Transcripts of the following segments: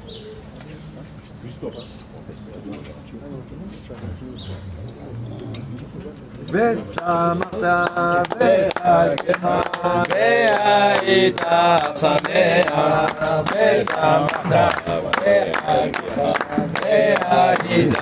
ושמחת בחגך והיית שמח ושמחת בחגך והיית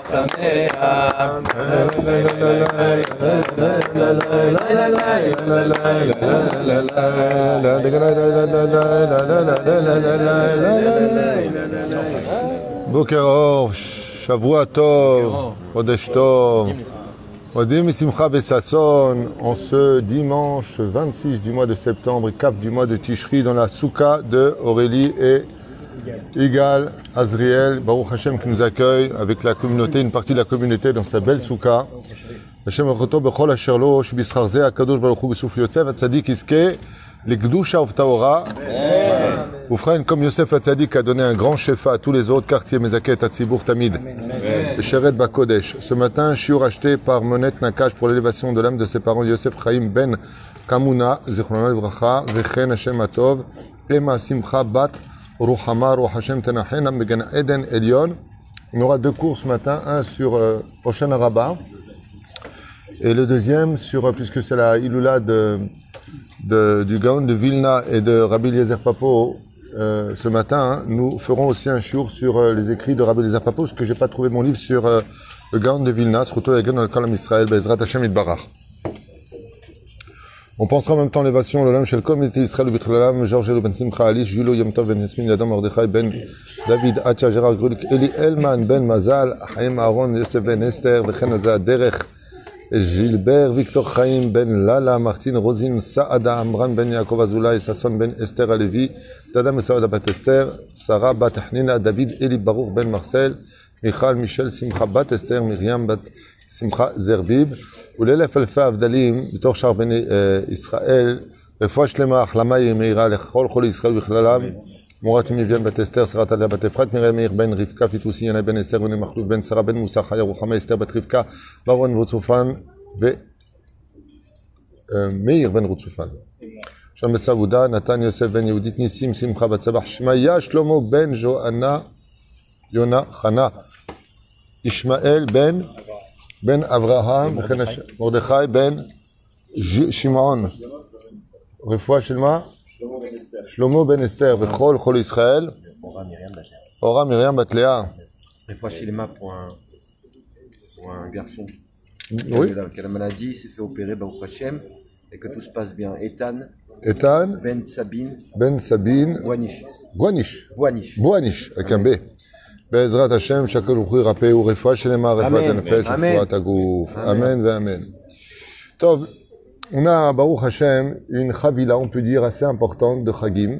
שמח. בוקר אור, שבוע טוב, חודש טוב. Odim Simcha Bessasson, en ce dimanche 26 du mois de septembre, cap du mois de Tishri, dans la souka de Aurélie et Igal Azriel, Baruch Hashem qui nous accueille avec la communauté, une partie de la communauté dans sa belle souka. Hashem Roto Bechol Asherlo, Shibishar Ze, Akadosh Baruch Hu Besuf Yotzev, Atzadik Iske, les Gdusha Uvtaora. Oufraïn, comme Yosef Hatzadik a donné un grand shefa à tous les autres quartiers, Mezaket, Atzibour, Tamid, et Sheret Bakodesh. Ce matin, shiur acheté par Monet Nakash pour l'élévation de l'âme de ses parents, Yosef Chaim Ben Kamuna, Zichrono Livracha, Vechen Hashem Atov, Ema Simcha Bat, Ruhama, Ruh Hashem Tenachen, Megan Eden Elion. On aura deux cours ce matin, un sur Hoshana Rabbah, et le deuxième sur, puisque c'est la Iloula du Gaon de Vilna et de Rabbi Eliezer Papo, ce matin, nous ferons aussi un shiur sur les écrits de Rabbi Eliezer Papo, parce que j'ai pas trouvé mon livre sur le Gaon de Vilna, Sruto Yagen al-Kalam Israël, Bezrat Hashem Yitbarach. On pensera en même temps l'évasion, l'Olam Shel Comité Israël, Bichlolam, Georges Ben Simcha Alish, Julo Yom Tov Ben Yasmin, Yadam Mordechai Ben David Hacha, Gérard Grulik, Eli Elman Ben Mazal, Chaim Aaron, Yosef Ben Esther, Bechen Azah Derech, Gilbert, Victor Chaim, Ben Lala, Martine, Rosine, Saada, Amran, Ben Yaakov Azoulay, Sasson, Ben Esther Alevi, Tadam Saada Bat Esther, Sarah Bat Hnina, David, Eli Baruch, Ben Marcel, Michal, Michel, Simcha Bat Esther, Myriam Bat Simcha Zerbib, Oulelef Alfa Avdalim, Bitor Shar Ben Israël, Refoua Shlema, Achlama Yemeira, Lechol, Chol Israël, Bichlalam, Morat Miviam Bat Esther, Sarah Talia Bat Efrat, Myriam Meir Ben Rivka, Fitoussi, Yana Ben Esther, Ben Machlouf, Ben Sarah Ben Moussa, Chaya Ruchama, Esther Bat Rivka, Baron Votsufan, Meir Ben Rotsufan. Shem Besavouda, Nathan Yosef Ben Yehudit, Nissim, Simcha Bat Sabach, Shmaya, Shlomo Ben Johanna, Yona Chana, Ishmael Ben Avraham, Mordechai Ben Shimon, Refoua Shelma, Shlomo Ben Esther, Vechol, Chol Israël, Ora Myriam Bat Léa. Refoua Shelma pour un garçon Oui. qui a la maladie, s'est fait opérer Baruch Hashem et que tout se passe bien. Ethan Ben Sabine Boanish, avec un B. Bezrat Hashem, chaque jour, Rapé, ou Refoua Shelma, Refoua Tenefesh, Refoua Tagouf. Amen, Amen. Tov. On a, Baruch Hashem, une chavila, on peut dire, assez importante de Chagim.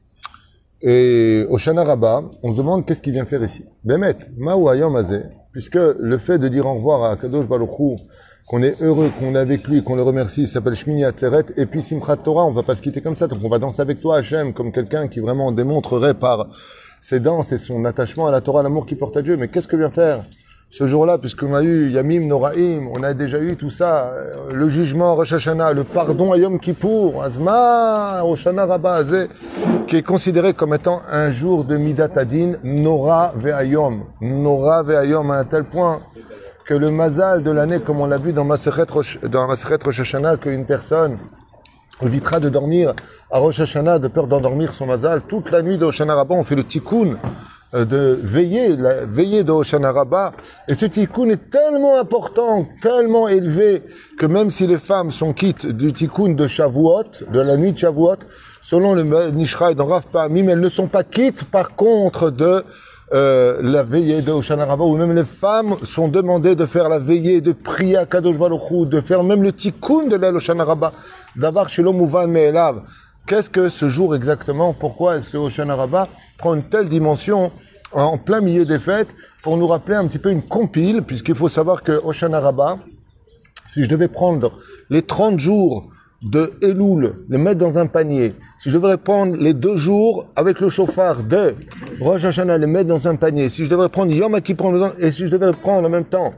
Et au Shana Rabbah, on se demande qu'est-ce qu'il vient faire ici. Bemet, Ma'ou Hayom Hazeh, puisque le fait de dire au revoir à Kadosh Baruch Hu, qu'on est heureux, qu'on est avec lui, qu'on le remercie, il s'appelle Shmini Atzeret, et puis Simchat Torah, on va pas se quitter comme ça, donc on va danser avec toi, Hashem, comme quelqu'un qui vraiment démontrerait par ses danses et son attachement à la Torah, l'amour qu'il porte à Dieu. Mais qu'est-ce que vient faire ce jour-là, puisqu'on a eu Yamim Noraim, on a déjà eu tout ça, le jugement Rosh Hashanah, le pardon à Yom Kippour, Azma, Hoshana Rabbah Azeh, qui est considéré comme étant un jour de Midat Adin, Nora Ve'ayom, à un tel point que le mazal de l'année, comme on l'a vu dans Masechet Rosh Hashanah, qu'une personne évitera de dormir à Rosh Hashanah de peur d'endormir son mazal, toute la nuit de Hoshana Rabbah, on fait le tikkun, de veiller, la veillée de Hoshana Rabbah. Et ce tikkun est tellement important, tellement élevé, que même si les femmes sont quittes du tikkun de Shavuot, de la nuit de Shavuot, selon le Nishra et dans Rav Pa'amim, elles ne sont pas quittes, par contre, de la veillée de Hoshana Rabbah, où même les femmes sont demandées de faire la veillée, de prier à Kadosh Baruch Hu, de faire même le tikkun de la Hoshana Rabbah, d'abord chez l'homme Mouvan Me'elav. Qu'est-ce que ce jour exactement? Pourquoi est-ce que Hoshana Rabbah prend une telle dimension en plein milieu des fêtes pour nous rappeler un petit peu une compile, puisqu'il faut savoir que Hoshana Rabbah, si je devais prendre les 30 jours de Elul, les mettre dans un panier, si je devrais prendre les 2 jours avec le chauffard de Rosh Hashanah, les mettre dans un panier, si je devrais prendre Yom Kippur, et si je devais prendre en même temps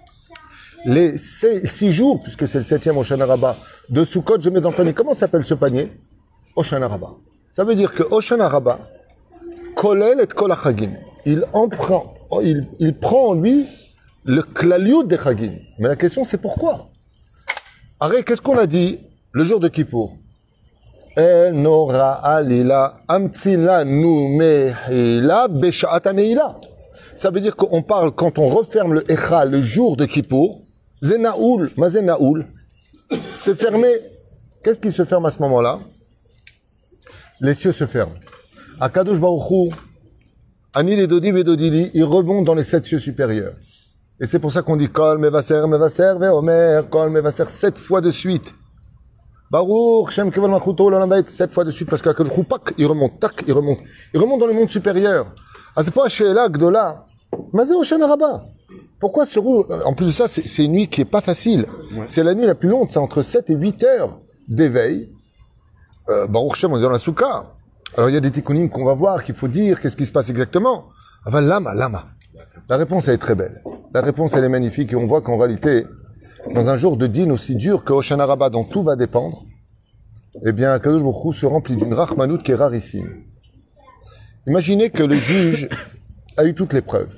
les 6 jours, puisque c'est le 7e Hoshana Rabbah, de Sukkot, je mets dans le panier. Comment s'appelle ce panier? Hoshana Rabbah. Ça veut dire que Hoshana Rabbah kolel et kol hachagim. Il prend en lui le klaliut des chagim. Mais la question, c'est pourquoi? Arrête, qu'est-ce qu'on a dit le jour de Kippour? El nora alila amtsila nu mehila beshaat aneila. Ça veut dire qu'on parle quand on referme le Echa le jour de Kippour. Zenaoul, mazenaoul. C'est fermé. Qu'est-ce qui se ferme à ce moment-là? Les cieux se ferment. Akadosh Baruch Hu, Ani les Dodi Vedodili, il remonte dans les 7 cieux supérieurs. Et c'est pour ça qu'on dit Kol Mevaser, Veomer, Kol Mevaser 7 fois de suite. Baruch, Shem Keval Machuto, L'Olambaït 7 fois de suite, parce qu'Akadosh Hu, pak, il remonte, tak, il remonte. Il remonte dans le monde supérieur. Ah, c'est pas Sheela Gdola. Mazé Oshana Rabba. Pourquoi ce roue? En plus de ça, c'est une nuit qui est pas facile. Ouais. C'est la nuit la plus longue, c'est entre 7 et 8 heures d'éveil. Baruch Shem, on est dans la soukha. Alors il y a des tikkunim qu'on va voir, qu'il faut dire, qu'est-ce qui se passe exactement. Aval lama. La réponse, elle est très belle. La réponse, elle est magnifique, et on voit qu'en réalité, dans un jour de din aussi dur que Hoshana Rabbah, dont tout va dépendre, eh bien, Kadosh Baruch Hu se remplit d'une rachmanout qui est rarissime. Imaginez que le juge a eu toutes les preuves.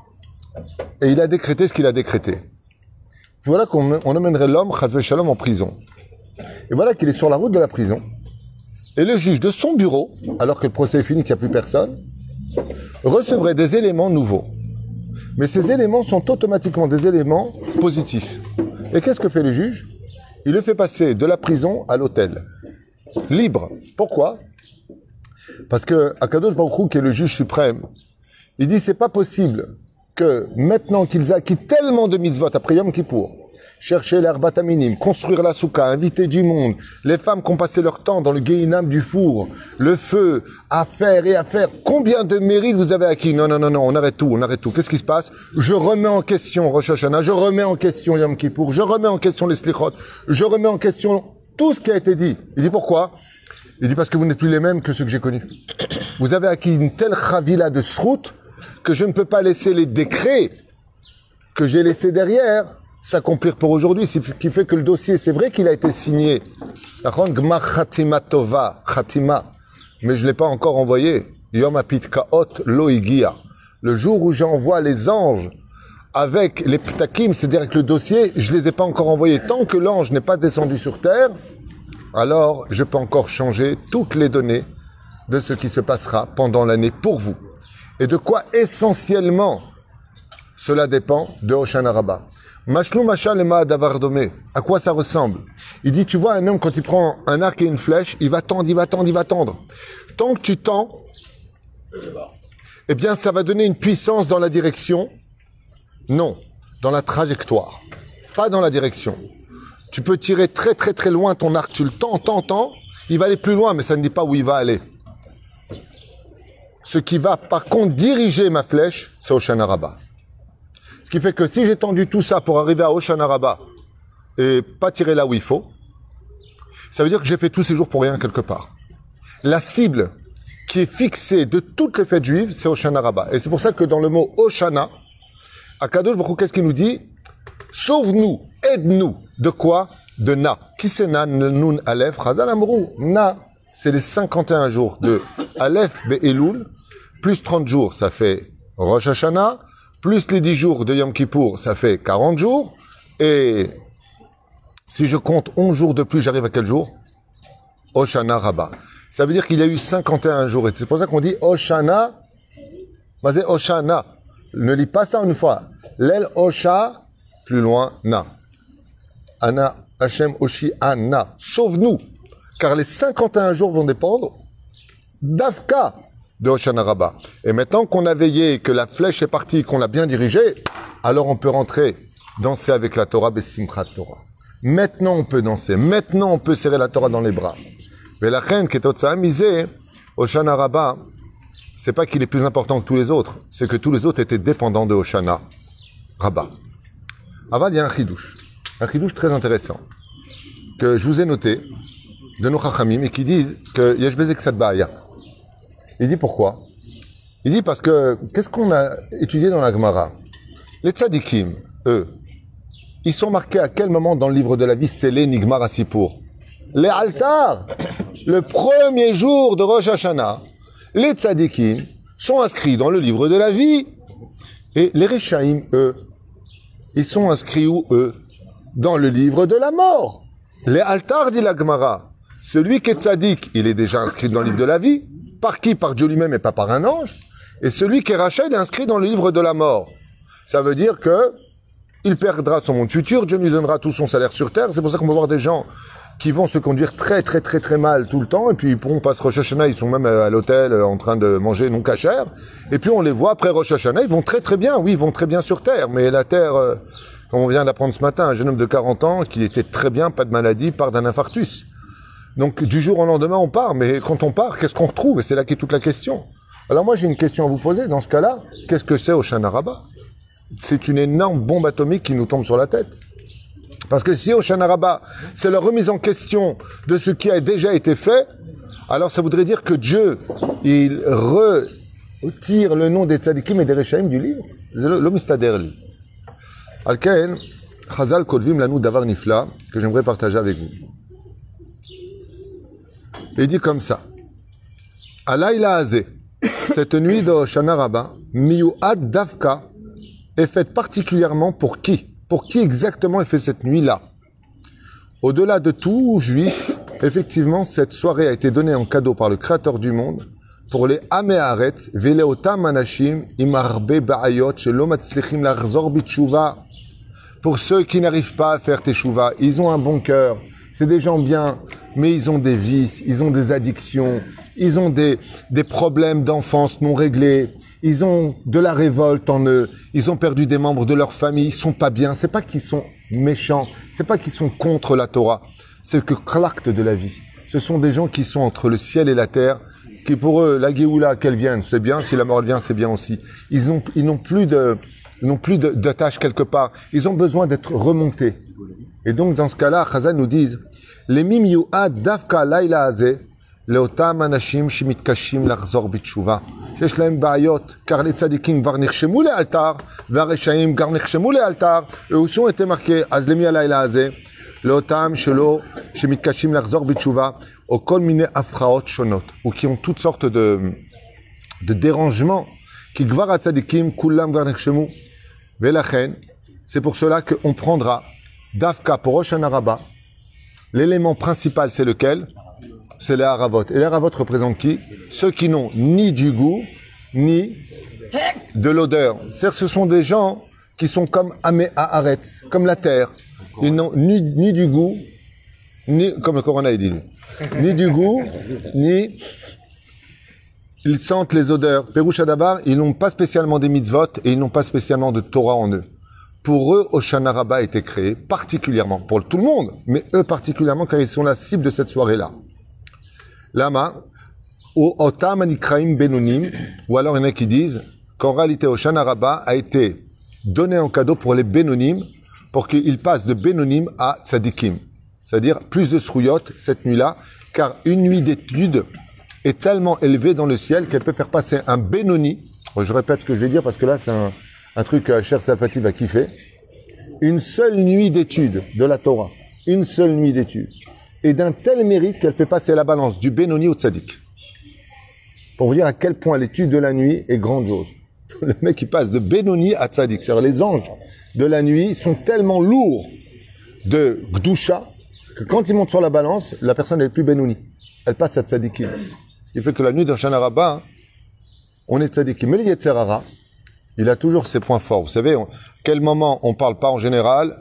Et il a décrété ce qu'il a décrété. Voilà qu'on emmènerait l'homme, Chazve Shalom, en prison. Et voilà qu'il est sur la route de la prison. Et le juge de son bureau, alors que le procès est fini, qu'il n'y a plus personne, recevrait des éléments nouveaux. Mais ces éléments sont automatiquement des éléments positifs. Et qu'est-ce que fait le juge? Il le fait passer de la prison à l'hôtel. Libre. Pourquoi? Parce que Akadosh Baruch Hu, qui est le juge suprême, il dit c'est pas possible que maintenant qu'ils acquittent tellement de mitzvot après Yom Kippour, chercher l'herbat minim, construire la soukha, inviter du monde, les femmes qui ont passé leur temps dans le guéinam du four, le feu, à faire et à faire. Combien de mérites vous avez acquis? Non, on arrête tout. Qu'est-ce qui se passe? Je remets en question Rosh Hashanah, je remets en question Yom Kippour, je remets en question les slichot, je remets en question tout ce qui a été dit. Il dit pourquoi? Il dit parce que vous n'êtes plus les mêmes que ceux que j'ai connus. Vous avez acquis une telle chavila de srout que je ne peux pas laisser les décrets que j'ai laissés derrière s'accomplir pour aujourd'hui, ce qui fait que le dossier, c'est vrai qu'il a été signé. Khatima, mais je ne l'ai pas encore envoyé. Yom Apitkaot Loigia. Le jour où j'envoie les anges avec les ptakim, c'est-à-dire avec le dossier, je ne les ai pas encore envoyés. Tant que l'ange n'est pas descendu sur terre, alors je peux encore changer toutes les données de ce qui se passera pendant l'année pour vous. Et de quoi essentiellement cela dépend de Hoshana Rabbah. Mashlou Mashal et Ma'adavardomé. À quoi ça ressemble? Il dit, tu vois, un homme, quand il prend un arc et une flèche, il va tendre. Tant que tu tends, eh bien, ça va donner une puissance dans la direction. Non, dans la trajectoire. Pas dans la direction. Tu peux tirer très très très loin ton arc, tu le tends, il va aller plus loin, mais ça ne dit pas où il va aller. Ce qui va, par contre, diriger ma flèche, c'est Hoshana Rabbah. Ce qui fait que si j'ai tendu tout ça pour arriver à Hoshana Rabbah et pas tirer là où il faut, ça veut dire que j'ai fait tous ces jours pour rien quelque part. La cible qui est fixée de toutes les fêtes juives, c'est Hoshana Rabbah. Et c'est pour ça que dans le mot Hoshana, Akadosh Baruch Hu, qu'est-ce qu'il nous dit? Sauve-nous, aide-nous. De quoi? De Na. Qui c'est Na? Nun Aleph, Chazal Amrou. Na, c'est les 51 jours de Aleph Be'elul, plus 30 jours, ça fait Rosh Hashanah, plus les 10 jours de Yom Kippour, ça fait 40 jours. Et si je compte 11 jours de plus, j'arrive à quel jour? Hoshana Rabbah. Ça veut dire qu'il y a eu 51 jours. Et c'est pour ça qu'on dit Hoshana, Mazé Hoshana. Ne lis pas ça une fois. L'el Hosha, plus loin, Na. Ana, Hashem, Oshi, Ana. Sauve-nous. Car les 51 jours vont dépendre d'Avka de Hoshana Rabbah. Et maintenant qu'on a veillé, que la flèche est partie, qu'on l'a bien dirigée, alors on peut rentrer, danser avec la Torah, Besimchat Torah. Maintenant on peut danser. Maintenant on peut serrer la Torah dans les bras. Mais la reine qui est au Tzahamisé, Hoshana Rabbah, c'est pas qu'il est plus important que tous les autres, c'est que tous les autres étaient dépendants de Hoshana Rabbah. Avant, il y a un chidouche très intéressant, que je vous ai noté, de nos chachamim, et qui disent que Yesh Bezek Sadbaya. Il dit pourquoi? Il dit parce que, qu'est-ce qu'on a étudié dans la Gemara? Les tzadikim, eux, ils sont marqués à quel moment dans le livre de la vie scellé Nigmar Asipour? Les altars, le premier jour de Rosh Hashanah, les tzadikim sont inscrits dans le livre de la vie. Et les Rechaim, eux, ils sont inscrits où, eux? Dans le livre de la mort. Les altars, dit la Gemara. Celui qui est tzaddik, il est déjà inscrit dans le livre de la vie. Par qui? Par Dieu lui-même et pas par un ange. Et celui qui est rachat, il est inscrit dans le livre de la mort. Ça veut dire que il perdra son monde futur, Dieu lui donnera tout son salaire sur terre. C'est pour ça qu'on peut voir des gens qui vont se conduire très mal tout le temps, et puis ils pourront passer Rosh Hashanah, ils sont même à l'hôtel en train de manger non cachère, et puis on les voit après Rosh Hashanah, ils vont très bien, oui, ils vont très bien sur terre, mais la terre, comme on vient d'apprendre ce matin, un jeune homme de 40 ans qui était très bien, pas de maladie, part d'un infarctus. Donc du jour au lendemain on part, mais quand on part, qu'est-ce qu'on retrouve? Et c'est là qu'est toute la question. Alors moi j'ai une question à vous poser, dans ce cas-là, qu'est-ce que c'est Hoshana Rabbah? C'est une énorme bombe atomique qui nous tombe sur la tête. Parce que si Hoshana Rabbah, c'est la remise en question de ce qui a déjà été fait, alors ça voudrait dire que Dieu, il retire le nom des tzadikim et des rechaim du livre. L'homme istaderli. Alken, Chazal Kolvim lanou davar nifla, que j'aimerais partager avec vous. Il dit comme ça. Alayla Azeh, cette nuit de Hoshana Rabbah, Miyuad Davka, est faite particulièrement pour qui? Pour qui exactement est fait cette nuit-là? Au-delà de tout juif, effectivement, cette soirée a été donnée en cadeau par le Créateur du monde pour les Amé Haaretz, Veleotam Anashim, Imarbe Ba'ayot, Shelo Matzlichim Lachzor Bitshuva. Pour ceux qui n'arrivent pas à faire Teshuva, ils ont un bon cœur, c'est des gens bien, mais ils ont des vices, ils ont des addictions, ils ont des problèmes d'enfance non réglés. Ils ont de la révolte en eux, ils ont perdu des membres de leur famille, ils sont pas bien. C'est pas qu'ils sont méchants, c'est pas qu'ils sont contre la Torah, c'est que l'acte de la vie. Ce sont des gens qui sont entre le ciel et la terre, qui pour eux, la Géoula, qu'elle vienne, c'est bien, si la mort vient, c'est bien aussi. Ils n'ont plus d'attache quelque part, ils ont besoin d'être remontés. Et donc, dans ce cas-là, Chazal nous dit, les mim yu'ad davka laila hazeh, לאותם אנשים שמתקשים לחזור בתשובה, שיש להם בעיות, car les tzadikim כבר נחשמו לאלתר, והרשעים כבר נחשמו לאלתר, והוא était marqué, אז למי הלילה הזה? לאותם שמתקשים לחזור בתשובה, או כל מיני הפרעות שונות, ou qui ont toutes sortes de dérangements, כי כבר הצדיקים כולם כבר נחשמו, ולכן, c'est pour cela qu'on prendra, דווקא pour Hoshana Rabbah, l'élément principal c'est lequel? C'est les haravot. Et les haravot représentent qui? Ceux qui n'ont ni du goût, ni de l'odeur. C'est-à-dire ce sont des gens qui sont comme Amé Haaretz, comme la terre. Ils n'ont ni du goût, ni, comme le Coran a dit, ni du goût, ni ils sentent les odeurs. Pérouche Adabar, ils n'ont pas spécialement des mitzvot et ils n'ont pas spécialement de Torah en eux. Pour eux, Hoshana Rabbah a été créé particulièrement, pour tout le monde, mais eux particulièrement car ils sont la cible de cette soirée-là. Lama, ou Otam Anikraim Benonim, ou alors il y en a qui disent qu'en réalité Hoshana Rabbah a été donné en cadeau pour les Benonim, pour qu'ils passent de Benonim à Tzadikim. C'est-à-dire plus de srouyot cette nuit-là, car une nuit d'étude est tellement élevée dans le ciel qu'elle peut faire passer un Benoni, je répète ce que je vais dire parce que là c'est un truc que Cher Salfati va kiffer, une seule nuit d'étude de la Torah, une seule nuit d'étude. Et d'un tel mérite qu'elle fait passer la balance du Benoni au Tzadik. Pour vous dire à quel point l'étude de la nuit est grandiose. Le mec qui passe de Benoni à Tzadik. C'est-à-dire les anges de la nuit sont tellement lourds de Gdusha que quand ils montent sur la balance, la personne n'est plus Benoni. Elle passe à Tzadikim. Ce qui fait que la nuit d'Hoshana Rabbah, on est Tzadikim. Mais le Yetzer Hara, il a toujours ses points forts. Vous savez, quel moment on parle pas en général?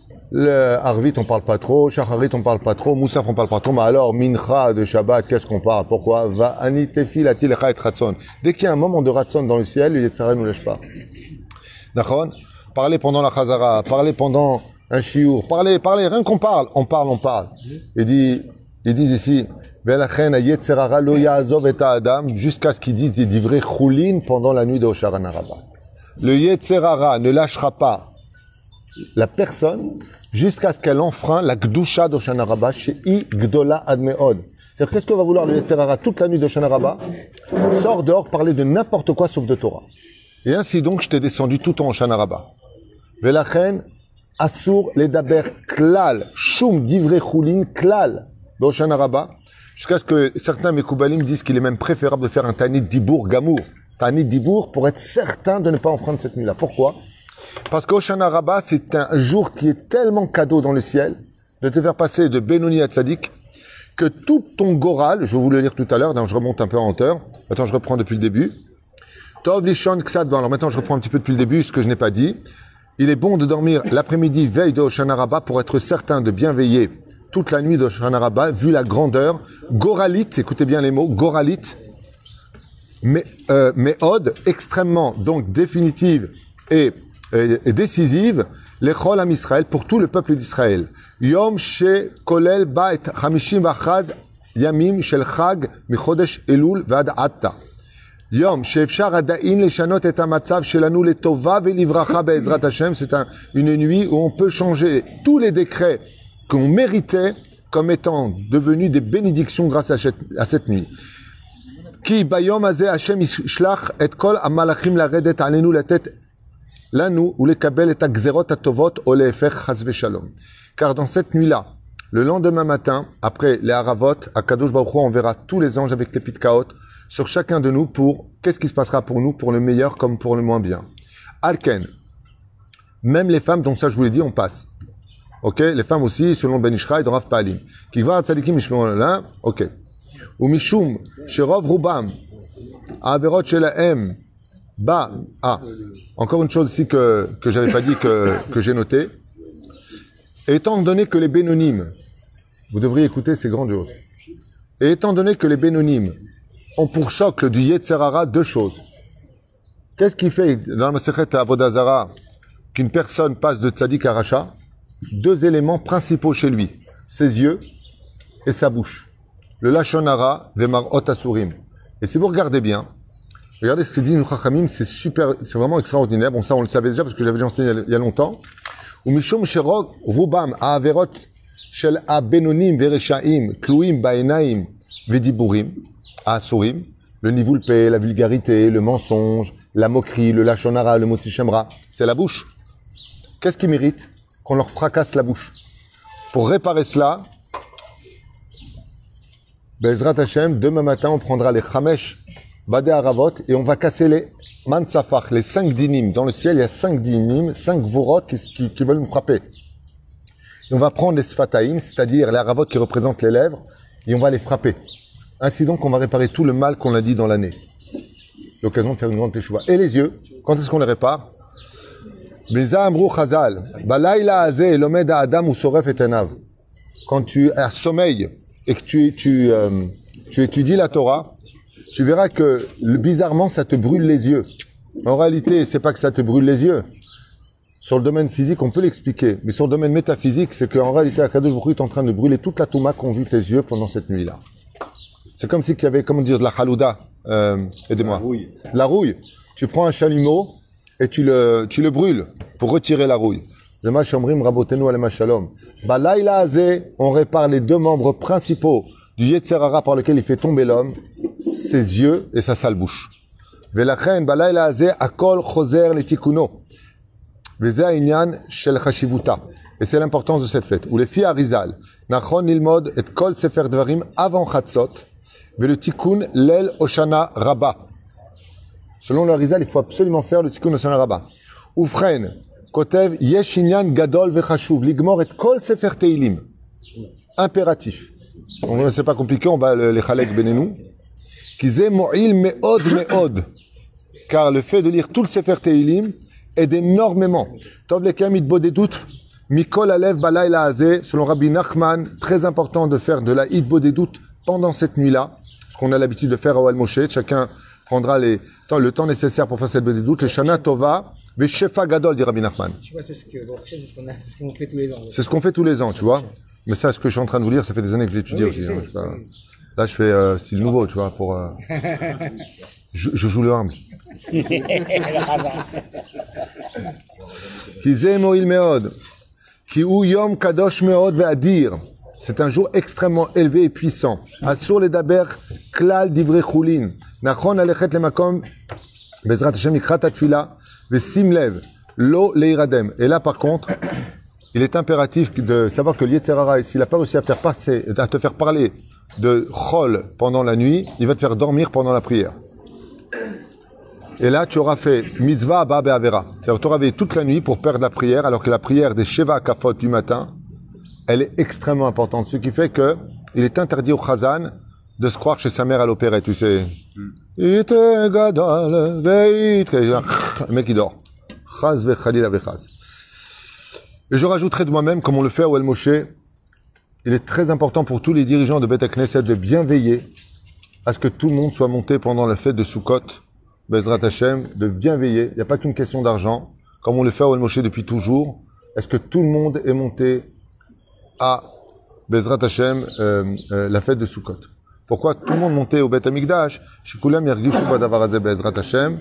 Le Arvit, on parle pas trop. Shacharit, on parle pas trop. Moussaf, on parle pas trop. Mais alors, Mincha de Shabbat, qu'est-ce qu'on parle? Pourquoi? Va ani tefi latil et ratson. Dès qu'il y a un moment de ratson dans le ciel, le Yetzer Hara ne nous lâche pas. D'accord? Parler pendant la Chazara, parler pendant un chiour, parler, rien qu'on parle, on parle. Ils disent ici, Yetzer Hara lo ya'azov et Adam, jusqu'à ce qu'ils disent des divrei choulin pendant la nuit de Hoshana Rabbah. Le Yetzer Hara ne lâchera pas la personne jusqu'à ce qu'elle enfreint la Gdusha d'Hoshana Rabbah chez I Gdola Admeod. C'est-à-dire, qu'est-ce que va vouloir le Yetzer Hara toute la nuit d'Hoshana Rabbah? Sors dehors, parler de n'importe quoi sauf de Torah. Et ainsi donc, je t'ai descendu tout en Hoshana Rabbah. Velachen, Asur, Ledaber, Klal, Shum, Divrei Choulin, Klal, d'Hoshana Rabbah, jusqu'à ce que certains Mekoubalim disent qu'il est même préférable de faire un Tanit Dibour Gamour. Ta'anit Dibour, pour être certain de ne pas enfreindre cette nuit-là. Pourquoi? Parce qu'Hoshana Rabbah, c'est un jour qui est tellement cadeau dans le ciel, de te faire passer de Benoni à Tzadik, que tout ton goral, je vais vous le lire tout à l'heure, donc je remonte un peu en hauteur. Attends, je reprends depuis le début. Tov Lishon Ksad, alors maintenant je reprends un petit peu depuis le début, ce que je n'ai pas dit. Il est bon de dormir l'après-midi, veille de Hoshana Rabbah, pour être certain de bien veiller toute la nuit de Hoshana Rabbah, vu la grandeur. Goralite, écoutez bien les mots, Goralite, méode, extrêmement, donc définitive et décisive, l'Echol Am Israël, pour tout le peuple d'Israël. Yom she kolel ba et 51 yamim shel chag michodesh Elul ועד עתה. יום שאפשר עדיין לשנות את המצב שלנו לטובה ולברכה בעזרת השם. C'est une nuit où on peut changer tous les décrets qu'on méritait comme étant devenus des bénédictions grâce à cette nuit. כי ביום הזה השם ישלח את כל המלאכים לרדת עלינו לתת לנו ולקבל את הגזרות הטובות או להפך חס ושלום. Car dans cette nuit-là, le lendemain matin, après les Haravot, à Kadosh Baruch Hu, on verra tous les anges avec les pitkaot sur chacun de nous pour qu'est-ce qui se passera pour nous, pour le meilleur comme pour le moins bien. Alken, même les femmes, donc ça je vous l'ai dit, on passe. Ok, les femmes aussi, selon Ben Ishraï, dans Rav Pa'alim. Qui va à Tzadikim, Mishmon, ok. Ou Mishum, Sherov Rubam, Averot Shelahem, Ba, encore une chose ici que j'avais pas dit, que j'ai noté. Et étant donné que les bénonymes, vous devriez écouter, c'est grandiose. Et étant donné que les bénonymes ont pour socle du Yetzer Hara deux choses. Qu'est-ce qui fait dans la Masechet Avodah Zara qu'une personne passe de Tzadik à Racha? Deux éléments principaux chez lui, ses yeux et sa bouche. Le Lashon Hara Vemarot Asurim. Et si vous regardez bien, regardez ce que dit Chachamim, c'est super, c'est vraiment extraordinaire. Bon, ça on le savait déjà parce que j'avais déjà enseigné il y a longtemps. ומשום שרוב רובם העבירות של הבינונים ורשעים תלויים בעיניים ודיבורים האסורים, le nivulpé, la vulgarité, le mensonge, la moquerie, le lashon hara, le motzi shemra, c'est la bouche. Qu'est-ce qui mérite? Qu'on leur fracasse la bouche. Pour réparer cela, Bezrat Hashem, demain matin, on prendra les chamesh badé haravot et on va casser les Mansafach, les 5 dinim. Dans le ciel, il y a 5 dinim, 5 vorot qui veulent nous frapper. Et on va prendre les sfataïm, c'est-à-dire les haravot qui représentent les lèvres, et on va les frapper. Ainsi donc, on va réparer tout le mal qu'on a dit dans l'année. L'occasion de faire une grande teshuva. Et les yeux, quand est-ce qu'on les répare? Quand tu as sommeil et que tu étudies la Torah, tu verras que, bizarrement, ça te brûle les yeux. En réalité, c'est pas que ça te brûle les yeux. Sur le domaine physique, on peut l'expliquer. Mais sur le domaine métaphysique, c'est qu'en réalité, Akadosh Baruch Hu est en train de brûler toute la touma qu'ont vu tes yeux pendant cette nuit-là. C'est comme si il y avait, comment dire, de la halouda. Aidez-moi. La rouille. Tu prends un chalumeau et tu le brûles pour retirer la rouille. Zema shomrim rabotenu alema shalom. Balayla azeh, on répare les deux membres principaux du Yetzer Hara par lequel il fait tomber l'homme, ses yeux et sa sale bouche. Velachen balayla azeh akol choser letikuno. Veze ha'inyan shel chashivuta. Et c'est l'importance de cette fête. Où les filles Arizal, nachon lilmod et kol sefer dvarim avant chatzot, ve le tikkun lel Hoshana Rabbah. Selon le Arizal, il faut absolument faire le tikkun Hoshana Rabbah. Ufren kotev yesh inyan gadol vechashuv ligmor et kol sefer teilim. Impératif. Donc c'est pas compliqué, on va les chalek benenou. Kizé mo'il me'od me'od. Car le fait de lire tout le sefer teilim aide énormément. Tov lekem itbodedut mikol alev balayla hazeh. Selon Rabbi Nachman, très important de faire de la itbodedut pendant cette nuit-là. Ce qu'on a l'habitude de faire à Ohel Moshe. Chacun prendra le temps nécessaire pour faire cette bodedut. Le Shana Tova Veshefa Gadol, dit Rabbi Nachman. Tu vois, c'est ce qu'on fait tous les ans. C'est ce qu'on fait tous les ans, tu vois. Mais ça, ce que je suis en train de vous lire, ça fait des années que je l'étudie aussi. Hein, là, je fais style nouveau, tu vois, pour... je joue le humble. Kizé mo'il me'od. Ki ou yom kadosh me'od ve'adir. C'est un jour extrêmement élevé et puissant. Asur le daber klal divrei chulin. Nachon alechet le makom bezrat Hashem ikrat atfila ve'sim lev lo leiradem. Et là, par contre, il est impératif de savoir que l'Yetzer Hara, s'il n'a pas réussi à te faire parler de chol pendant la nuit, il va te faire dormir pendant la prière. Et là, tu auras fait mitzvah abba be'avera. C'est-à-dire, tu auras veillé toute la nuit pour perdre la prière, alors que la prière des Sheva Kafot du matin, elle est extrêmement importante. Ce qui fait que il est interdit au Chazan de se croire chez sa mère à l'opérette, tu sais. Le mec, il dort. Chaz vechalila vechaz. Et je rajouterai de moi-même, comme on le fait à Ouel Moshe, il est très important pour tous les dirigeants de Beth Knesset de bien veiller à ce que tout le monde soit monté pendant la fête de Sukkot, Bezrat Hashem, de bien veiller. Il n'y a pas qu'une question d'argent, comme on le fait à Ouel Moshe depuis toujours. Est-ce que tout le monde est monté à Bezrat Hashem, la fête de Sukkot? Pourquoi tout le monde montait au Beth Amikdash? Shikulam yargishu badavar hazeh Bezrat Hashem.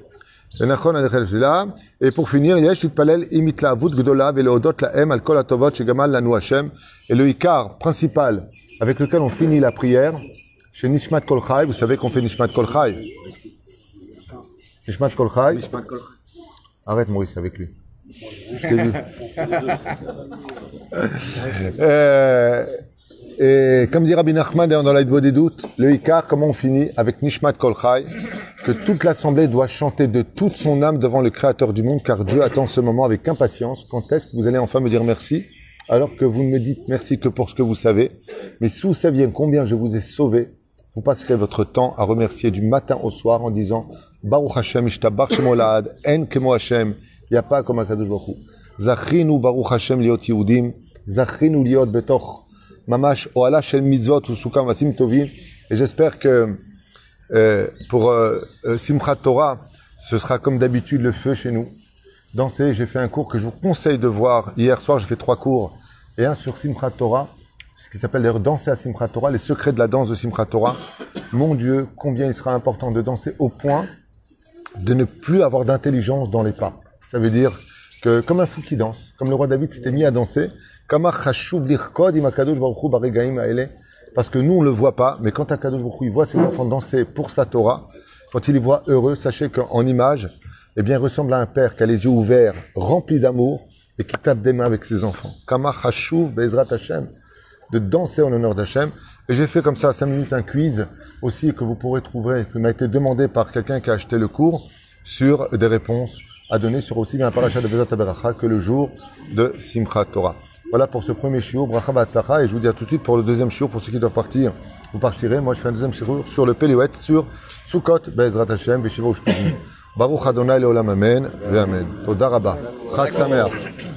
Et pour finir, yesh itpalel imitla avut gdola veleodot lahem al kol hatovot shegamal lanu Hashem. Et le ikar principal avec lequel on finit la prière, chez Nishmat Kol Chai, vous savez qu'on fait Nishmat Kol Chai. Nishmat Kol Chai. Arrête Maurice avec lui. Je t'ai vu. Et comme dit Rabbi Nachman dans l'Aïdbo des doutes, le Ikar, comment on finit avec Nishmat Kol Chai, que toute l'assemblée doit chanter de toute son âme devant le Créateur du monde, car Dieu attend ce moment avec impatience. Quand est-ce que vous allez enfin me dire merci, alors que vous ne me dites merci que pour ce que vous savez? Mais si vous saviez combien je vous ai sauvé, vous passerez votre temps à remercier du matin au soir en disant Baruch Hashem ishtabach shemo la'ad, en kemo Hashem, il n'y a pas comme HaKadosh Baruch Hu. Zachinu Baruch Hashem liot Yehudim, Zachinu liot betoch Mamash Oala Shel Mitzvot ou Sukam Vasim Tovim. Et j'espère que pour Simchat Torah, ce sera comme d'habitude le feu chez nous. Danser, j'ai fait un cours que je vous conseille de voir. Hier soir, j'ai fait 3 cours. Et un sur Simchat Torah, ce qui s'appelle d'ailleurs danser à Simchat Torah, les secrets de la danse de Simchat Torah. Mon Dieu, combien il sera important de danser au point de ne plus avoir d'intelligence dans les pas. Ça veut dire que comme un fou qui danse, comme le roi David s'était mis à danser, parce que nous on le voit pas, mais quand Akadosh Baruch Hu il voit ses enfants danser pour sa Torah, quand il les voit heureux, sachez qu'en image, eh bien, il ressemble à un père qui a les yeux ouverts, remplis d'amour, et qui tape des mains avec ses enfants. Kama chashuv be'ezrat Hashem, de danser en honneur d'Hachem. Et j'ai fait comme ça 5 minutes un quiz aussi que vous pourrez trouver, qui m'a été demandé par quelqu'un qui a acheté le cours, sur des réponses à donner sur aussi bien un parachat de Bezat HaBeracha que le jour de Simchat Torah. Voilà pour ce premier shiur, bracha v'atzlacha, et je vous dis à tout de suite pour le deuxième shiur, pour ceux qui doivent partir, vous partirez. Moi je fais un deuxième shiur sur le Péliouet, sur Sukkot, Be'ezrat Hashem, Veshiva Ushpizim. Baruch Adonai Leolam Amen, Amen. Toda Rabba. Chag Sameach.